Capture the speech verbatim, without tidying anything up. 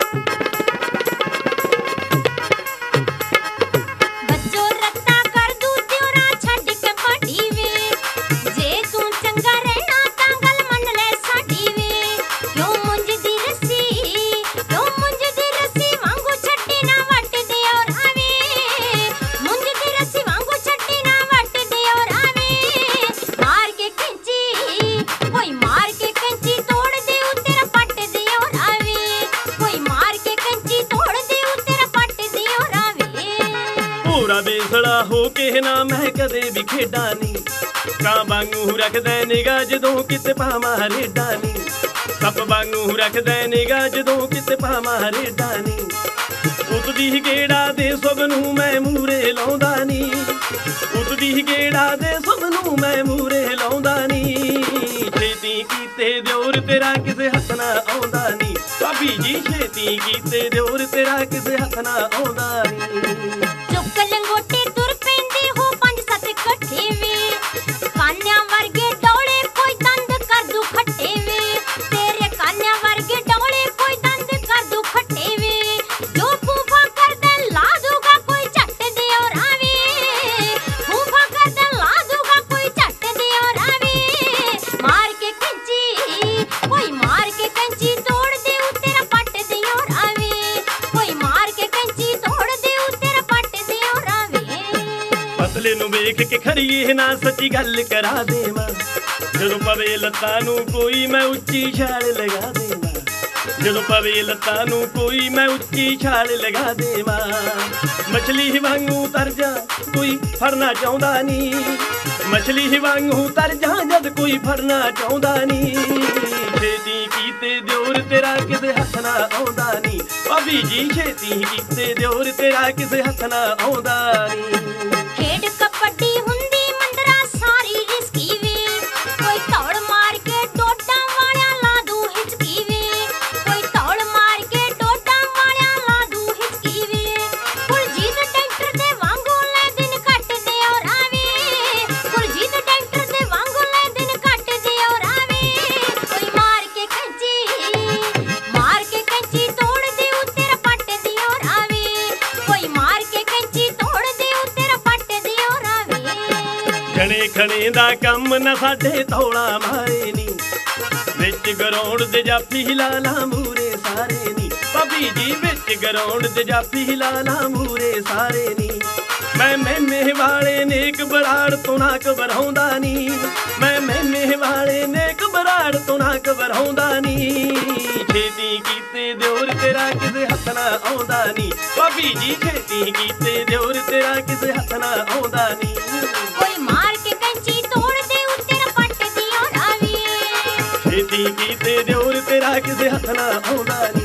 बेसड़ा हो के ना मैं कदे भी खेडा नी कां वांगू रखदा निगाह जदों किते पावां रेडा नी सप वांगू रखदा निगाह जदों किते पावां रेडा नी उतदी गेड़ा दे सुग नूं मैं मूरे लाउंदा नी उतदी गेड़ा दे सुग नूं मैं मूरे लाउंदा नी छेती कीते दिओर तेरा किसे हथ ना आउंदा नी भाभी जी छेती कीते दिओर तेरा किसे हथ ना आउंदा नी पतले नूं वेख के खड़ीए ना सच्ची गल करा देवां जदों पवे लत्तां नूं कोई मैं उच्ची छाल लगा देवां जदों पवे लत्तां नूं कोई मैं उच्ची छाल लगा देवां मछली वांगू तर जा कोई फड़ना चाहुंदा नी मछली वांगू तर जा जद कोई फड़ना चाहुंदा नी छेती कीते दिओर तेरा किसे हथ ना आउंदा नी भाभी जी छेती कीते दिओर तेरा किसे हथ ना आउंदा नी खने खने दा कम न साडे तौला मारे नी विच ग्राउंड दे जाफी लाला मूरे सारे नी भाभी जी विच ग्राउंड दे जाफी लाला मूरे सारे नी मैं मैने वाले नेक बराड़ तो ना घबराउंदा नी मैं मैने वाले नेक बराड़ तो ना घबराउंदा नी छेती कीते दिओर तेरा किसे हथ ना आउंदा नी भाभी जी छेती कीते दिओर तेरा किसे हथ ना आउंदा नी छेती कीते दिओर तेरा किसे हथ ना आउंदा नी।